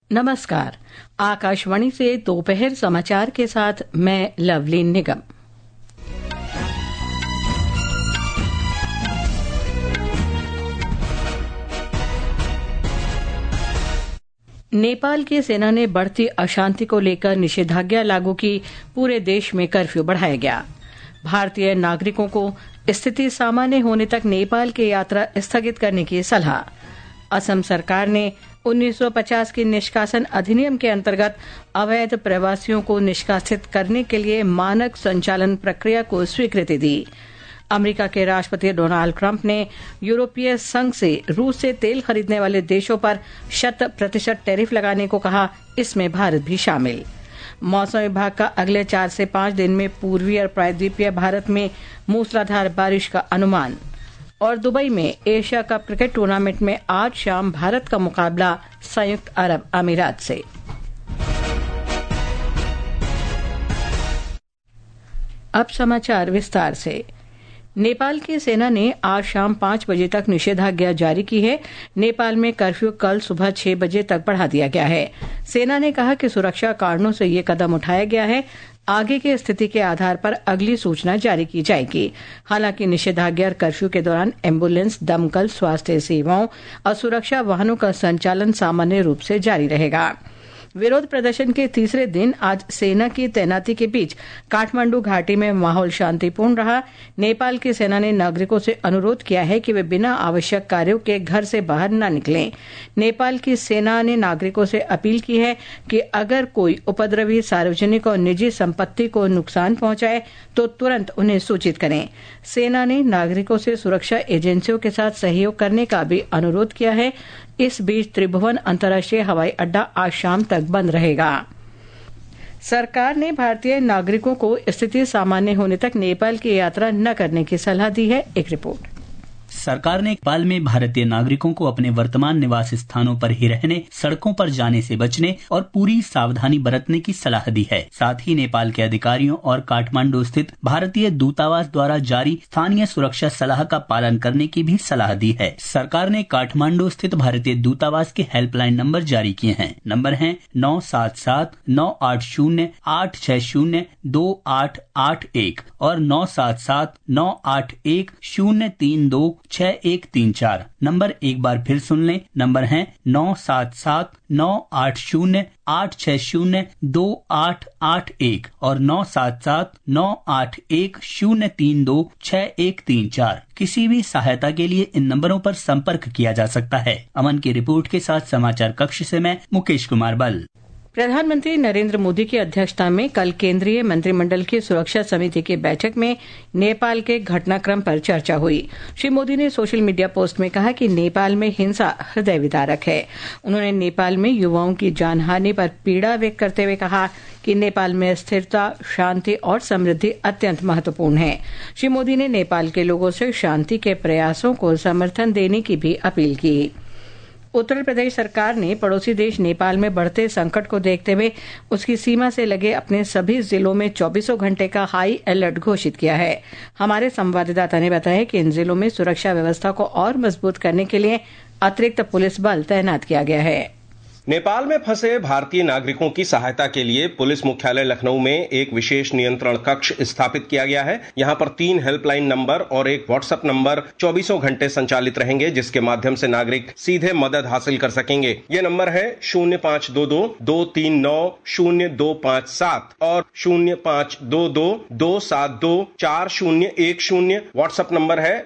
नमस्कार। आकाशवाणी से दोपहर समाचार के साथ मैं लवली निगम। नेपाल की सेना ने बढ़ती अशांति को लेकर निषेधाज्ञा लागू की। पूरे देश में कर्फ्यू बढ़ाया गया। भारतीय नागरिकों को स्थिति सामान्य होने तक नेपाल की यात्रा स्थगित करने की सलाह। असम सरकार ने 1950 के निष्कासन अधिनियम के अंतर्गत अवैध प्रवासियों को निष्कासित करने के लिए मानक संचालन प्रक्रिया को स्वीकृति दी। अमेरिका के राष्ट्रपति डोनाल्ड ट्रंप ने यूरोपीय संघ से रूस से तेल खरीदने वाले देशों पर 100% टैरिफ लगाने को कहा, इसमें भारत भी शामिल। मौसम विभाग का अगले 4 से 5 दिन में पूर्वी और प्रायद्वीपीय भारत में मूसलाधार बारिश का अनुमान। और दुबई में एशिया कप क्रिकेट टूर्नामेंट में आज शाम भारत का मुकाबला संयुक्त अरब अमीरात से। अब समाचार विस्तार से। नेपाल की सेना ने आज शाम 5 बजे तक निषेधाज्ञा जारी की है। नेपाल में कर्फ्यू कल सुबह 6 बजे तक बढ़ा दिया गया है। सेना ने कहा कि सुरक्षा कारणों से ये कदम उठाया गया है। आगे की स्थिति के आधार पर अगली सूचना जारी की जाएगी। हालांकि निषेधाज्ञा कर्फ्यू के दौरान एम्बुलेंस, दमकल, स्वास्थ्य सेवाओं और सुरक्षा वाहनों का संचालन सामान्य रूप से जारी रहेगा। विरोध प्रदर्शन के तीसरे दिन आज सेना की तैनाती के बीच काठमांडू घाटी में माहौल शांतिपूर्ण रहा। नेपाल की सेना ने नागरिकों से अनुरोध किया है कि वे बिना आवश्यक कार्यों के घर से बाहर न निकलें। नेपाल की सेना ने नागरिकों से अपील की है कि अगर कोई उपद्रवी सार्वजनिक और निजी संपत्ति को नुकसान पहुंचाए तो तुरंत उन्हें सूचित करें। सेना ने नागरिकों से सुरक्षा एजेंसियों के साथ सहयोग करने का भी अनुरोध किया है। इस बीच त्रिभुवन अंतर्राष्ट्रीय हवाई अड्डा आज शाम तक बंद रहेगा। सरकार ने भारतीय नागरिकों को स्थिति सामान्य होने तक नेपाल की यात्रा न करने की सलाह दी है। एक रिपोर्ट। सरकार ने नेपाल में भारतीय नागरिकों को अपने वर्तमान निवास स्थानों पर ही रहने, सड़कों पर जाने से बचने और पूरी सावधानी बरतने की सलाह दी है। साथ ही नेपाल के अधिकारियों और काठमांडू स्थित भारतीय दूतावास द्वारा जारी स्थानीय सुरक्षा सलाह का पालन करने की भी सलाह दी है। सरकार ने काठमांडू स्थित भारतीय दूतावास के हेल्पलाइन नंबर जारी किए हैं। नंबर हैं 977-980-860-2881 और 977-981-032-6134। नंबर एक बार फिर सुन लें। नंबर है 977-980-860-2881 और 977-981-032-6134। किसी भी सहायता के लिए इन नंबरों पर संपर्क किया जा सकता है। अमन की रिपोर्ट के साथ समाचार कक्ष से मैं मुकेश कुमार बल। प्रधानमंत्री नरेंद्र मोदी की अध्यक्षता में कल केंद्रीय मंत्रिमंडल की सुरक्षा समिति की बैठक में नेपाल के घटनाक्रम पर चर्चा हुई। श्री मोदी ने सोशल मीडिया पोस्ट में कहा कि नेपाल में हिंसा हृदय विदारक है। उन्होंने नेपाल में युवाओं की जानहानि पर पीड़ा व्यक्त करते हुए कहा कि नेपाल में स्थिरता, शांति और समृद्धि अत्यंत महत्वपूर्ण है। श्री मोदी ने नेपाल के लोगों से शांति के प्रयासों को समर्थन देने की भी अपील की। उत्तर प्रदेश सरकार ने पड़ोसी देश नेपाल में बढ़ते संकट को देखते हुए उसकी सीमा से लगे अपने सभी जिलों में 24 घंटे का हाई अलर्ट घोषित किया है। हमारे संवाददाता ने बताया कि इन जिलों में सुरक्षा व्यवस्था को और मजबूत करने के लिए अतिरिक्त पुलिस बल तैनात किया गया है। नेपाल में फंसे भारतीय नागरिकों की सहायता के लिए पुलिस मुख्यालय लखनऊ में एक विशेष नियंत्रण कक्ष स्थापित किया गया है। यहाँ पर 3 हेल्पलाइन नंबर और एक व्हाट्सएप नंबर 24 घंटे संचालित रहेंगे, जिसके माध्यम से नागरिक सीधे मदद हासिल कर सकेंगे। ये नंबर है 0522-239-0257 और 0522-272-4010। व्हाट्सएप नंबर है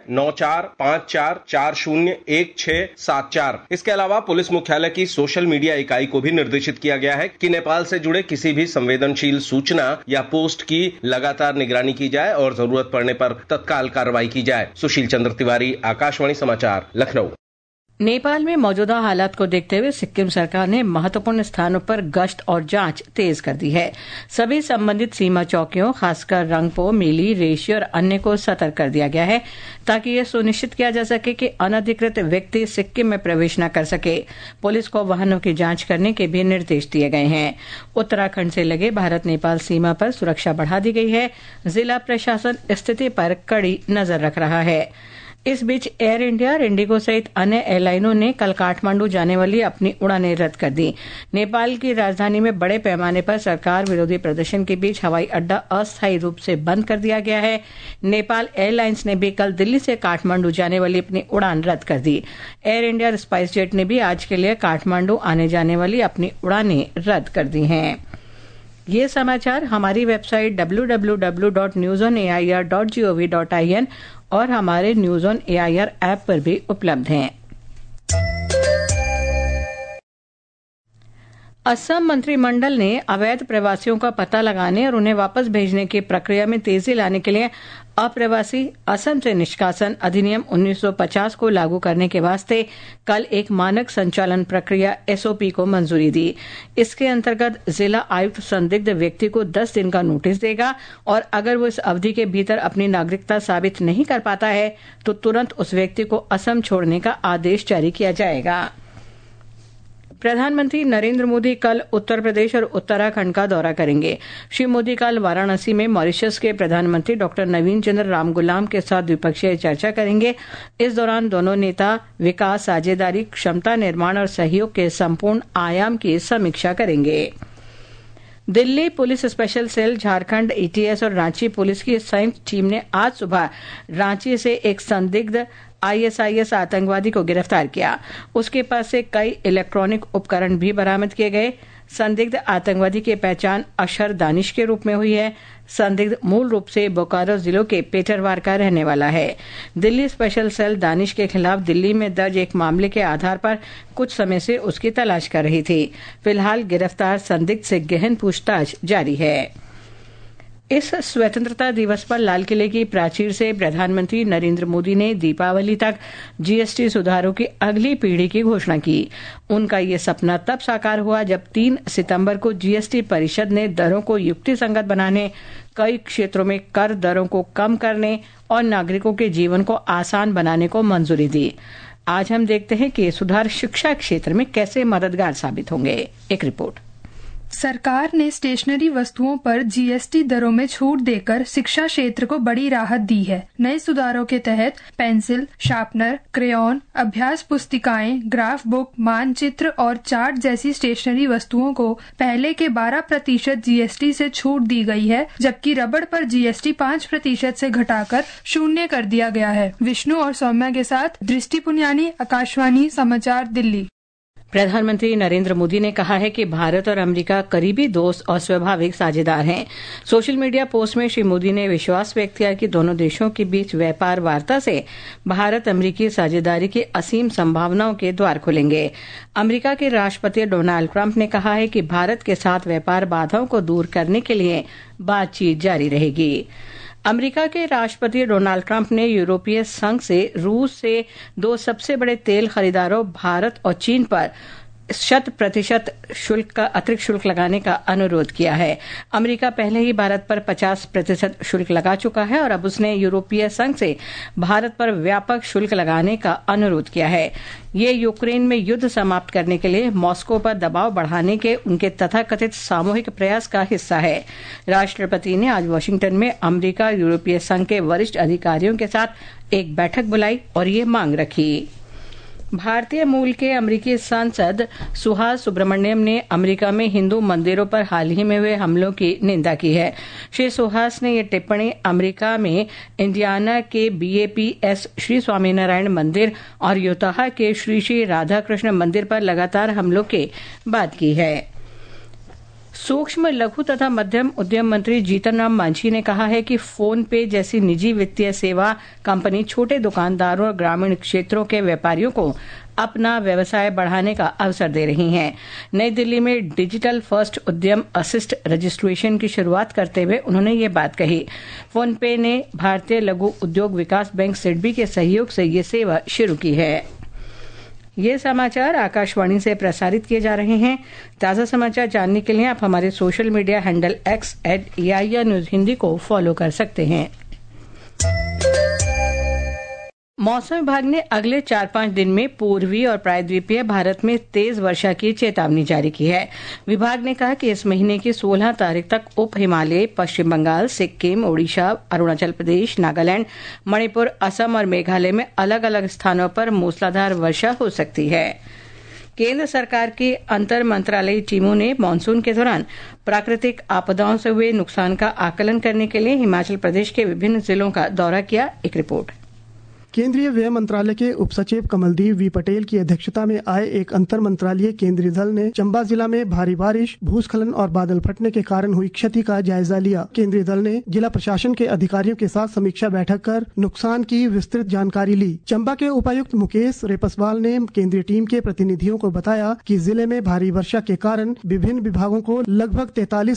9454401674। इसके अलावा पुलिस मुख्यालय की सोशल मीडिया इकाई को भी निर्देशित किया गया है कि नेपाल से जुड़े किसी भी संवेदनशील सूचना या पोस्ट की लगातार निगरानी की जाए और जरूरत पड़ने पर तत्काल कार्रवाई की जाए। सुशील चंद्र तिवारी, आकाशवाणी समाचार, लखनऊ। नेपाल में मौजूदा हालात को देखते हुए सिक्किम सरकार ने महत्वपूर्ण स्थानों पर गश्त और जांच तेज कर दी है। सभी संबंधित सीमा चौकियों, खासकर रंगपो, मेली, रेशी और अन्य को सतर्क कर दिया गया है ताकि यह सुनिश्चित किया जा सके कि अनधिकृत व्यक्ति सिक्किम में प्रवेश न कर सके। पुलिस को वाहनों की जांच करने के भी निर्देश दिए गए हैं। उत्तराखंड से लगे भारत नेपाल सीमा पर सुरक्षा बढ़ा दी गई है। जिला प्रशासन स्थिति पर कड़ी नजर रख रहा है। इस बीच एयर इंडिया और इंडिगो सहित अन्य एयरलाइनों ने कल काठमांडू जाने वाली अपनी उड़ानें रद्द कर दी। नेपाल की राजधानी में बड़े पैमाने पर सरकार विरोधी प्रदर्शन के बीच हवाई अड्डा अस्थायी रूप से बंद कर दिया गया है। नेपाल एयरलाइंस ने भी कल दिल्ली से काठमांडू जाने वाली अपनी उड़ान रद्द कर दी। एयर इंडिया और स्पाइस जेट ने भी आज के लिए काठमांडू आने जाने वाली अपनी उड़ानें रद्द कर दी हैं। ये समाचार हमारी वेबसाइट www.newsonair.gov.in और हमारे न्यूज ऑन एआईआर ऐप पर भी उपलब्ध हैं। असम मंत्रिमंडल ने अवैध प्रवासियों का पता लगाने और उन्हें वापस भेजने की प्रक्रिया में तेजी लाने के लिए अप्रवासी असम से निष्कासन अधिनियम 1950 को लागू करने के वास्ते कल एक मानक संचालन प्रक्रिया एसओपी को मंजूरी दी। इसके अंतर्गत जिला आयुक्त संदिग्ध व्यक्ति को 10 दिन का नोटिस देगा और अगर वो इस अवधि के भीतर अपनी नागरिकता साबित नहीं कर पाता है तो तुरंत उस व्यक्ति को असम छोड़ने का आदेश जारी किया जाएगा। प्रधानमंत्री नरेंद्र मोदी कल उत्तर प्रदेश और उत्तराखंड का दौरा करेंगे। श्री मोदी कल वाराणसी में मॉरिशस के प्रधानमंत्री डॉक्टर नवीन चंद्र रामगुलाम के साथ द्विपक्षीय चर्चा करेंगे। इस दौरान दोनों नेता विकास, साझेदारी, क्षमता निर्माण और सहयोग के संपूर्ण आयाम की समीक्षा करेंगे। Delhi police special cell, Jharkhand ATS और रांची पुलिस की संयुक्त टीम ने आज सुबह रांची से एक संदिग्ध आईएसआईएस आतंकवादी को गिरफ्तार किया। उसके पास से कई इलेक्ट्रॉनिक उपकरण भी बरामद किए गए। संदिग्ध आतंकवादी की पहचान अशर दानिश के रूप में हुई है। संदिग्ध मूल रूप से बोकारो जिलों के पेटरवार का रहने वाला है। दिल्ली स्पेशल सेल दानिश के खिलाफ दिल्ली में दर्ज एक मामले के आधार पर कुछ समय से उसकी तलाश कर रही थी। फिलहाल गिरफ्तार संदिग्ध से गहन पूछताछ जारी है। इस स्वतंत्रता दिवस पर लाल किले की प्राचीर से प्रधानमंत्री नरेंद्र मोदी ने दीपावली तक जीएसटी सुधारों की अगली पीढ़ी की घोषणा की। उनका ये सपना तब साकार हुआ जब 3 सितंबर को जीएसटी परिषद ने दरों को युक्तिसंगत बनाने, कई क्षेत्रों में कर दरों को कम करने और नागरिकों के जीवन को आसान बनाने को मंजूरी दी। आज हम देखते हैं कि ये सुधार शिक्षा क्षेत्र में कैसे मददगार साबित होंगे। एक रिपोर्ट। सरकार ने स्टेशनरी वस्तुओं पर जीएसटी दरों में छूट देकर शिक्षा क्षेत्र को बड़ी राहत दी है। नए सुधारों के तहत पेंसिल, शार्पनर, क्रेयॉन, अभ्यास पुस्तिकाएं, ग्राफ बुक, मानचित्र और चार्ट जैसी स्टेशनरी वस्तुओं को पहले के 12% जीएसटी से छूट दी गई है, जबकि रबड़ पर जीएसटी 5% से घटाकर 0 कर दिया गया है। विष्णु और सौम्या के साथ दृष्टि पुनियानी, आकाशवाणी समाचार, दिल्ली। प्रधानमंत्री नरेंद्र मोदी ने कहा है कि भारत और अमेरिका करीबी दोस्त और स्वाभाविक साझेदार हैं। सोशल मीडिया पोस्ट में श्री मोदी ने विश्वास व्यक्त किया कि दोनों देशों के बीच व्यापार वार्ता से भारत अमेरिकी साझेदारी की असीम संभावनाओं के द्वार खुलेंगे। अमेरिका के राष्ट्रपति डोनाल्ड ट्रंप ने कहा है कि भारत के साथ व्यापार बाधाओं को दूर करने के लिए बातचीत जारी रहेगी। अमेरिका के राष्ट्रपति डोनाल्ड ट्रंप ने यूरोपीय संघ से रूस से 2 सबसे बड़े तेल खरीदारों भारत और चीन पर 100% अतिरिक्त शुल्क लगाने का अनुरोध किया है। अमेरिका पहले ही भारत पर 50% शुल्क लगा चुका है और अब उसने यूरोपीय संघ से भारत पर व्यापक शुल्क लगाने का अनुरोध किया है। ये यूक्रेन में युद्ध समाप्त करने के लिए मॉस्को पर दबाव बढ़ाने के उनके तथाकथित सामूहिक प्रयास का हिस्सा है। राष्ट्रपति ने आज वॉशिंगटन में अमेरिका यूरोपीय संघ के वरिष्ठ अधिकारियों के साथ एक बैठक बुलाई और ये मांग रखी। भारतीय मूल के अमेरिकी सांसद सुहास सुब्रमण्यम ने अमेरिका में हिंदू मंदिरों पर हाल ही में हुए हमलों की निंदा की है। श्री सुहास ने ये टिप्पणी अमेरिका में इंडियाना के BAPS श्री स्वामीनारायण मंदिर और यूटाह के श्री श्री राधाकृष्ण मंदिर पर लगातार हमलों के बाद की है। सूक्ष्म, लघु तथा मध्यम उद्यम मंत्री जीतन राम मांझी ने कहा है कि फोन पे जैसी निजी वित्तीय सेवा कंपनी छोटे दुकानदारों और ग्रामीण क्षेत्रों के व्यापारियों को अपना व्यवसाय बढ़ाने का अवसर दे रही हैं। नई दिल्ली में digital first Udyam assist registration की शुरुआत करते हुए उन्होंने ये बात कही। फोन पे ने भारतीय लघु उद्योग विकास बैंक सिडबी के सहयोग से ये सेवा शुरू की है। ये समाचार आकाशवाणी से प्रसारित किए जा रहे हैं। ताज़ा समाचार जानने के लिए आप हमारे social media handle @AIR news Hindi को फॉलो कर सकते हैं। मौसम विभाग ने अगले 4-5 दिन में पूर्वी और प्रायद्वीपीय भारत में तेज वर्षा की चेतावनी जारी की है। विभाग ने कहा कि इस महीने की 16 तारीख तक उप हिमालय, पश्चिम बंगाल, सिक्किम, ओडिशा, अरुणाचल प्रदेश, नागालैंड, मणिपुर, असम और मेघालय में अलग अलग स्थानों पर मूसलाधार वर्षा हो सकती है। केंद्र सरकार की अंतर मंत्रालयी टीमों ने मानसून के दौरान प्राकृतिक आपदाओं से हुए नुकसान का आकलन करने के लिए हिमाचल प्रदेश के विभिन्न जिलों का दौरा किया। एक रिपोर्ट। केंद्रीय व्यय मंत्रालय के उप सचिव कमलदीप वी पटेल की अध्यक्षता में आए एक अंतर मंत्रालय केंद्रीय दल ने चंबा जिला में भारी बारिश, भूस्खलन और बादल फटने के कारण हुई क्षति का जायजा लिया। केंद्रीय दल ने जिला प्रशासन के अधिकारियों के साथ समीक्षा बैठक कर नुकसान की विस्तृत जानकारी ली। चंबा के उपायुक्त मुकेश रेपसवाल ने केंद्रीय टीम के प्रतिनिधियों को बताया कि जिले में भारी वर्षा के कारण विभिन्न विभागों को लगभग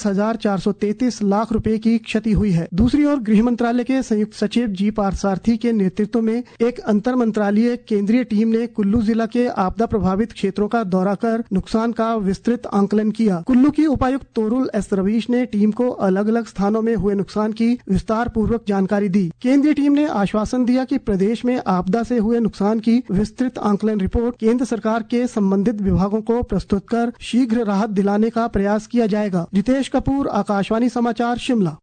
43,433 लाख रुपए की क्षति हुई है। दूसरी ओर गृह मंत्रालय के संयुक्त सचिव जी पार्थसारथी के नेतृत्व में एक अंतर मंत्रालय केंद्रीय टीम ने कुल्लू जिला के आपदा प्रभावित क्षेत्रों का दौरा कर नुकसान का विस्तृत आंकलन किया। कुल्लू की उपायुक्त तोरुल एस रवीश ने टीम को अलग अलग स्थानों में हुए नुकसान की विस्तार पूर्वक जानकारी दी। केंद्रीय टीम ने आश्वासन दिया कि प्रदेश में आपदा से हुए नुकसान की विस्तृत आंकलन रिपोर्ट केंद्र सरकार के संबंधित विभागों को प्रस्तुत कर शीघ्र राहत दिलाने का प्रयास किया जाएगा। रितेश कपूर, आकाशवाणी समाचार, शिमला।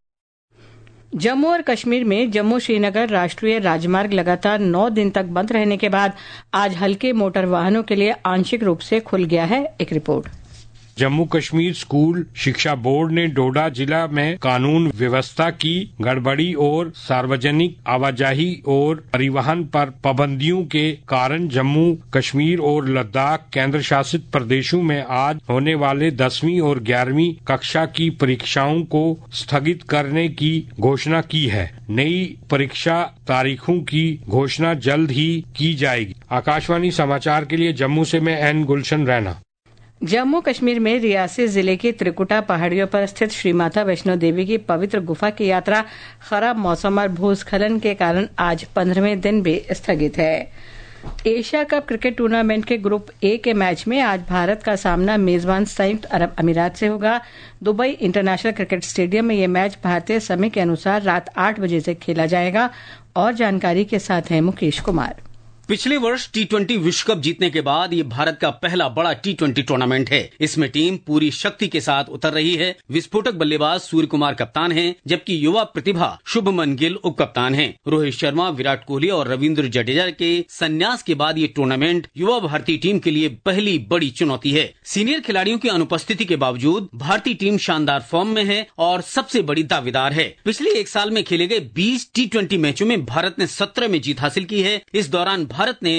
जम्मू और कश्मीर में जम्मू श्रीनगर राष्ट्रीय राजमार्ग लगातार 9 दिन तक बंद रहने के बाद आज हल्के मोटर वाहनों के लिए आंशिक रूप से खुल गया है। एक रिपोर्ट। जम्मू कश्मीर स्कूल शिक्षा बोर्ड ने डोडा जिला में कानून व्यवस्था की गड़बड़ी और सार्वजनिक आवाजाही और परिवहन पर पाबंदियों के कारण जम्मू कश्मीर और लद्दाख केंद्र शासित प्रदेशों में आज होने वाले 10वीं और 11वीं कक्षा की परीक्षाओं को स्थगित करने की घोषणा की है। नई परीक्षा तारीखों की घोषणा जल्द ही की जाएगी। आकाशवाणी समाचार के लिए जम्मू से मैं एन गुलशन रैना। जम्मू कश्मीर में रियासी जिले की त्रिकुटा पहाड़ियों पर स्थित श्री माता वैष्णो देवी की पवित्र गुफा की यात्रा खराब मौसम और भूस्खलन के कारण आज 15वें दिन भी स्थगित है। एशिया कप क्रिकेट टूर्नामेंट के ग्रुप ए के मैच में आज भारत का सामना मेजबान संयुक्त अरब अमीरात से होगा। दुबई इंटरनेशनल क्रिकेट स्टेडियम में यह मैच भारतीय समय के अनुसार रात 8 बजे से खेला जाएगा। और जानकारी के साथ हैं मुकेश कुमार। पिछले वर्ष T20 विश्व कप जीतने के बाद ये भारत का पहला बड़ा T20 टूर्नामेंट है। इसमें टीम पूरी शक्ति के साथ उतर रही है। विस्फोटक बल्लेबाज सूर्य कुमार कप्तान हैं, जबकि युवा प्रतिभा शुभमन गिल उप कप्तान हैं। रोहित शर्मा, विराट कोहली और रविंद्र जडेजा के संन्यास के बाद ये टूर्नामेंट युवा भारतीय टीम के लिए पहली बड़ी चुनौती है। सीनियर खिलाड़ियों की अनुपस्थिति के बावजूद भारतीय टीम शानदार फॉर्म में है और सबसे बड़ी दावेदार है। पिछले एक साल में खेले गए 20 T20 मैचों में भारत ने 17 में जीत हासिल की है। इस दौरान भारत ने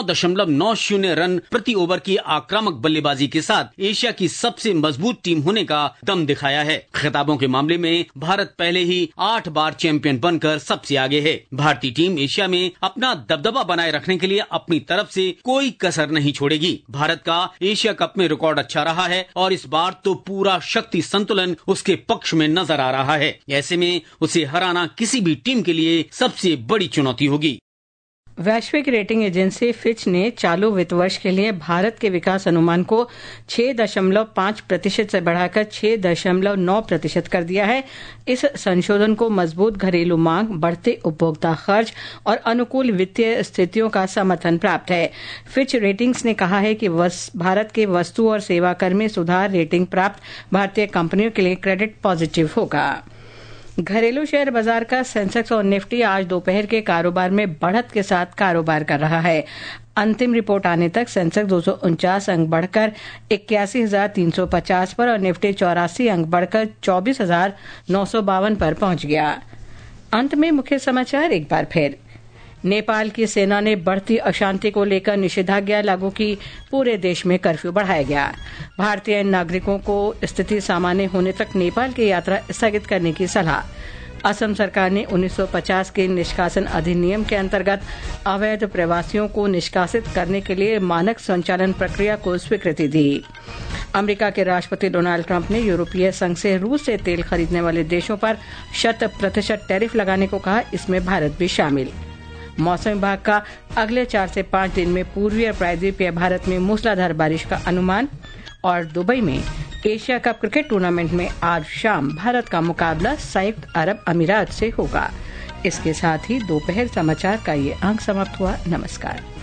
9.90 रन प्रति ओवर की आक्रामक बल्लेबाजी के साथ एशिया की सबसे मजबूत टीम होने का दम दिखाया है। खिताबों के मामले में भारत पहले ही 8 बार चैंपियन बनकर सबसे आगे है। भारतीय टीम एशिया में अपना दबदबा बनाए रखने के लिए अपनी तरफ से कोई कसर नहीं छोड़ेगी। भारत का एशिया कप में रिकॉर्ड अच्छा रहा है और इस बार तो पूरा शक्ति संतुलन उसके पक्ष में नजर आ रहा है। ऐसे में उसे हराना किसी भी टीम के लिए सबसे बड़ी चुनौती होगी। वैश्विक रेटिंग एजेंसी फिच ने चालू वित्त वर्ष के लिए भारत के विकास अनुमान को 6.5% से बढ़ाकर 6.9% कर दिया है। इस संशोधन को मजबूत घरेलू मांग, बढ़ते उपभोक्ता खर्च और अनुकूल वित्तीय स्थितियों का समर्थन प्राप्त है। फिच रेटिंग्स ने कहा है कि भारत के वस्तु और सेवा कर में सुधार रेटिंग प्राप्त भारतीय कंपनियों के लिए क्रेडिट पॉजिटिव होगा। घरेलू शेयर बाजार का सेंसेक्स और निफ्टी आज दोपहर के कारोबार में बढ़त के साथ कारोबार कर रहा है। अंतिम रिपोर्ट आने तक सेंसेक्स 249 अंक बढ़कर 81,350 पर और निफ्टी 84 अंक बढ़कर 24,952 पर पहुंच गया। अंत में मुख्य समाचार एक बार फिर। नेपाल की सेना ने बढ़ती अशांति को लेकर निषेधाज्ञा लागू की। पूरे देश में कर्फ्यू बढ़ाया गया। भारतीय नागरिकों को स्थिति सामान्य होने तक नेपाल की यात्रा स्थगित करने की सलाह। असम सरकार ने 1950 के निष्कासन अधिनियम के अंतर्गत अवैध प्रवासियों को निष्कासित करने के लिए मानक संचालन प्रक्रिया को स्वीकृति दी। अमेरिका के राष्ट्रपति डोनाल्ड ट्रंप ने यूरोपीय संघ से रूस से तेल खरीदने वाले देशों पर 100% टैरिफ लगाने को कहा, इसमें भारत भी शामिल। मौसम विभाग का अगले 4 से 5 दिन में पूर्वी और प्रायद्वीपीय भारत में मूसलाधार बारिश का अनुमान। और दुबई में एशिया कप क्रिकेट टूर्नामेंट में आज शाम भारत का मुकाबला संयुक्त अरब अमीरात से होगा। इसके साथ ही दोपहर समाचार का ये अंक समाप्त हुआ। नमस्कार।